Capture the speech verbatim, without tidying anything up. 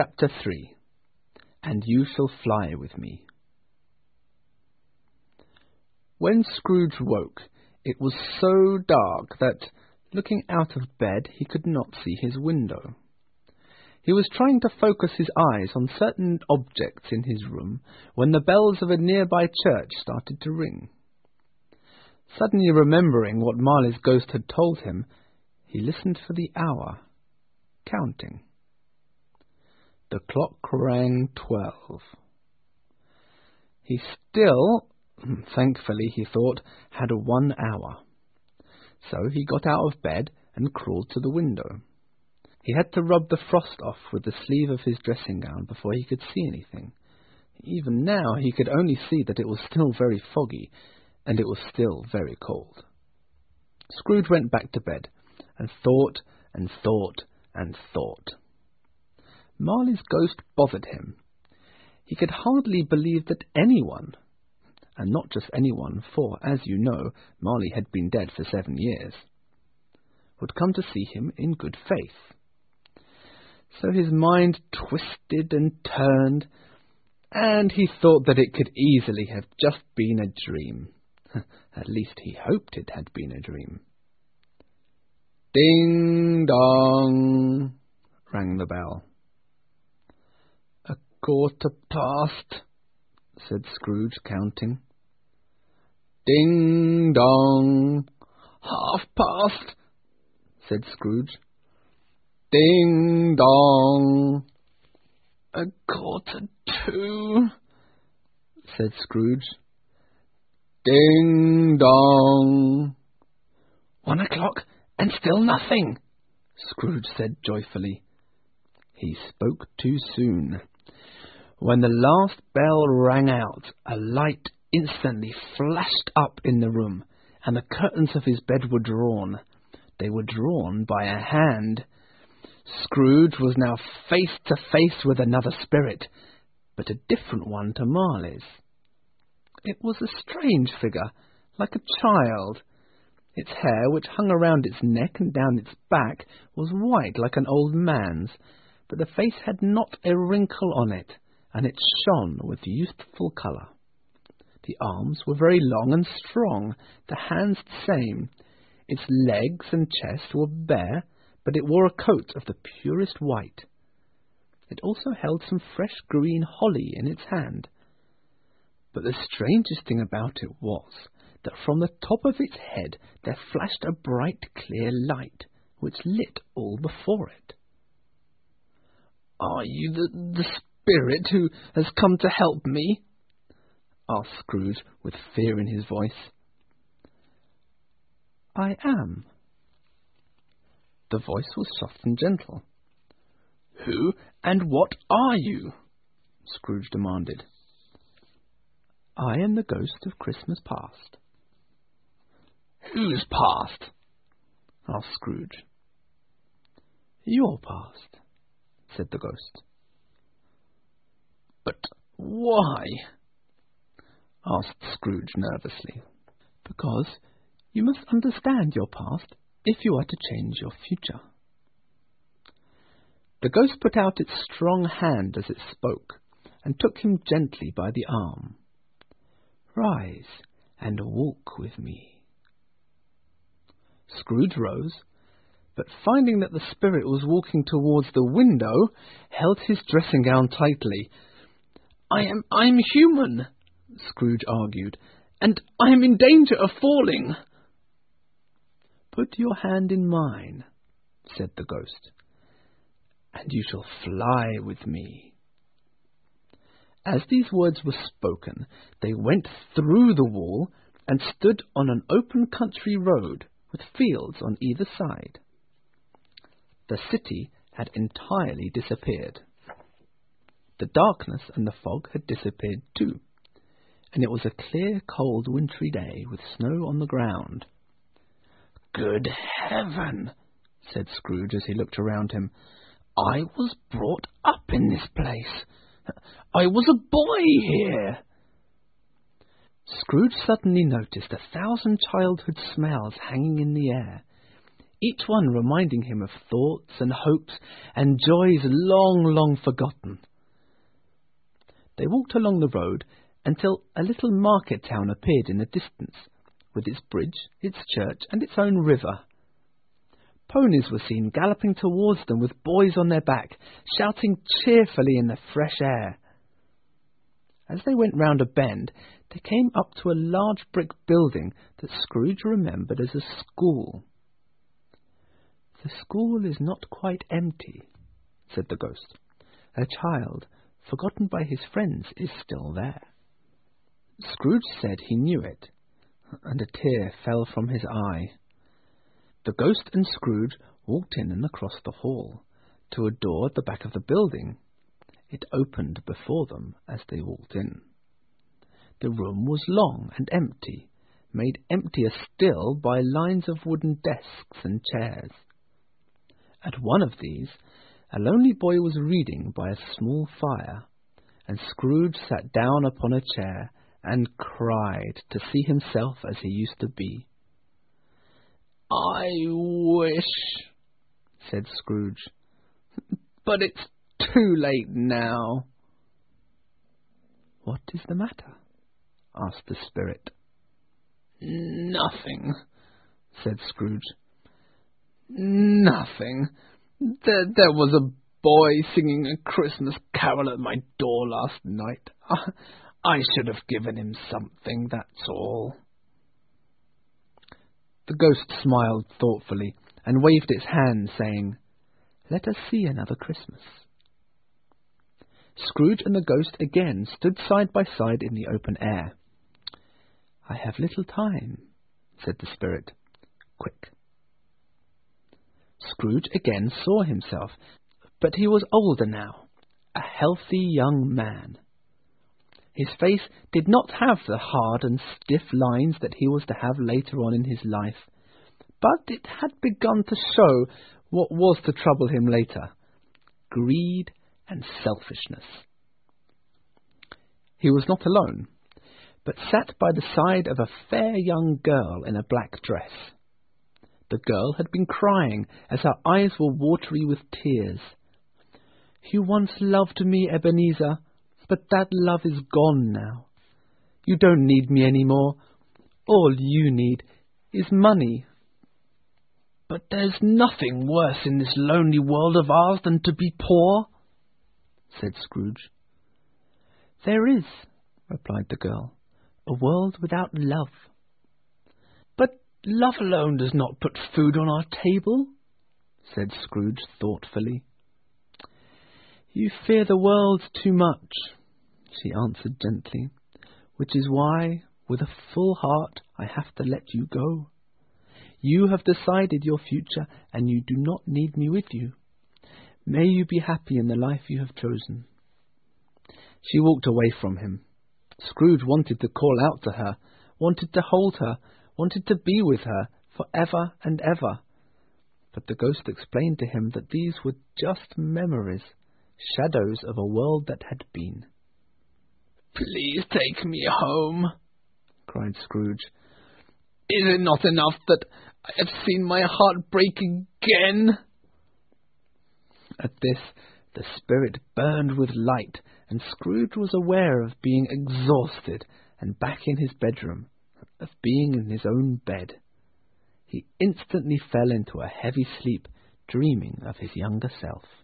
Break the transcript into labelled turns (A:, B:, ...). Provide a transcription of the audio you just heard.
A: Chapter three. And You Shall Fly With Me. When Scrooge woke, it was so dark that, looking out of bed, he could not see his window. He was trying to focus his eyes on certain objects in his room when the bells of a nearby church started to ring. Suddenly remembering what Marley's ghost had told him, he listened for the hour, counting. The clock rang twelve. He still, thankfully he thought, had one hour. So he got out of bed and crawled to the window. He had to rub the frost off with the sleeve of his dressing gown before he could see anything. Even now he could only see that it was still very foggy, and it was still very cold. Scrooge went back to bed, and thought and thought and thought. Marley's ghost bothered him. He could hardly believe that anyone, and not just anyone, for, as you know, Marley had been dead for seven years, would come to see him in good faith. So his mind twisted and turned, and he thought that it could easily have just been a dream. At least he hoped it had been a dream. Ding dong, rang the bell. A quarter past, said Scrooge, counting. Ding dong, half past, said Scrooge. Ding dong, a quarter to, said Scrooge. Ding dong, one o'clock and still nothing, Scrooge said joyfully. He spoke too soon. When the last bell rang out, a light instantly flashed up in the room, and the curtains of his bed were drawn. They were drawn by a hand. Scrooge was now face to face with another spirit, but a different one to Marley's. It was a strange figure, like a child. Its hair, which hung around its neck and down its back, was white like an old man's, but the face had not a wrinkle on it, and it shone with youthful colour. The arms were very long and strong, the hands the same. Its legs and chest were bare, but it wore a coat of the purest white. It also held some fresh green holly in its hand. But the strangest thing about it was that from the top of its head there flashed a bright, clear light, which lit all before it. "Are you the, the spirit who has come to help me?" asked Scrooge, with fear in his voice. "I am." The voice was soft and gentle. "Who and what are you?" Scrooge demanded. "I am the ghost of Christmas past." "Whose past?" asked Scrooge. "Your past," said the ghost. "But why?" asked Scrooge nervously. "Because you must understand your past if you are to change your future." The ghost put out its strong hand as it spoke, and took him gently by the arm. "Rise and walk with me." Scrooge rose, but finding that the spirit was walking towards the window, held his dressing gown tightly. I am I'm human," Scrooge argued, "and I am in danger of falling." "Put your hand in mine," said the ghost, "and you shall fly with me." As these words were spoken, they went through the wall and stood on an open country road with fields on either side. The city had entirely disappeared. The darkness and the fog had disappeared too, and it was a clear, cold, wintry day with snow on the ground. "Good heaven!" said Scrooge as he looked around him. "I was brought up in this place. I was a boy here." Scrooge suddenly noticed a thousand childhood smells hanging in the air. each one reminding him of thoughts and hopes and joys long, long forgotten. They walked along the road until a little market town appeared in the distance, with its bridge, its church, and its own river. Ponies were seen galloping towards them with boys on their back, shouting cheerfully in the fresh air. As they went round a bend, they came up to a large brick building that Scrooge remembered as a school. "The school is not quite empty," said the ghost. "A child, forgotten by his friends, is still there." Scrooge said he knew it, and a tear fell from his eye. The ghost and Scrooge walked in and across the hall, to a door at the back of the building. It opened before them as they walked in. The room was long and empty, made emptier still by lines of wooden desks and chairs. At one of these, a lonely boy was reading by a small fire, and Scrooge sat down upon a chair and cried to see himself as he used to be. "I wish," said Scrooge, "but it's too late now." "What is the matter?" asked the spirit. "Nothing," said Scrooge. "Nothing. There, there was a boy singing a Christmas carol at my door last night. I, I should have given him something, that's all." The ghost smiled thoughtfully and waved its hand, saying, "Let us see another Christmas." Scrooge and the ghost again stood side by side in the open air. "I have little time," said the spirit. "Quick." Scrooge again saw himself, but he was older now, a healthy young man. His face did not have the hard and stiff lines that he was to have later on in his life, but it had begun to show what was to trouble him later: greed and selfishness. He was not alone, but sat by the side of a fair young girl in a black dress. The girl had been crying as her eyes were watery with tears. "You once loved me, Ebenezer, but that love is gone now. You don't need me any more. All you need is money." "But there's nothing worse in this lonely world of ours than to be poor," said Scrooge. "There is," replied the girl, "a world without love." "But love alone does not put food on our table," said Scrooge thoughtfully. "You fear the world too much," she answered gently, "which is why, with a full heart, I have to let you go. You have decided your future, and you do not need me with you. May you be happy in the life you have chosen." She walked away from him. Scrooge wanted to call out to her, wanted to hold her, wanted to be with her for ever and ever. But the ghost explained to him that these were just memories, shadows of a world that had been. "Please take me home," cried Scrooge. "Is it not enough that I have seen my heart break again?" At this, the spirit burned with light, and Scrooge was aware of being exhausted and back in his bedroom, of being in his own bed. He instantly fell into a heavy sleep, dreaming of his younger self.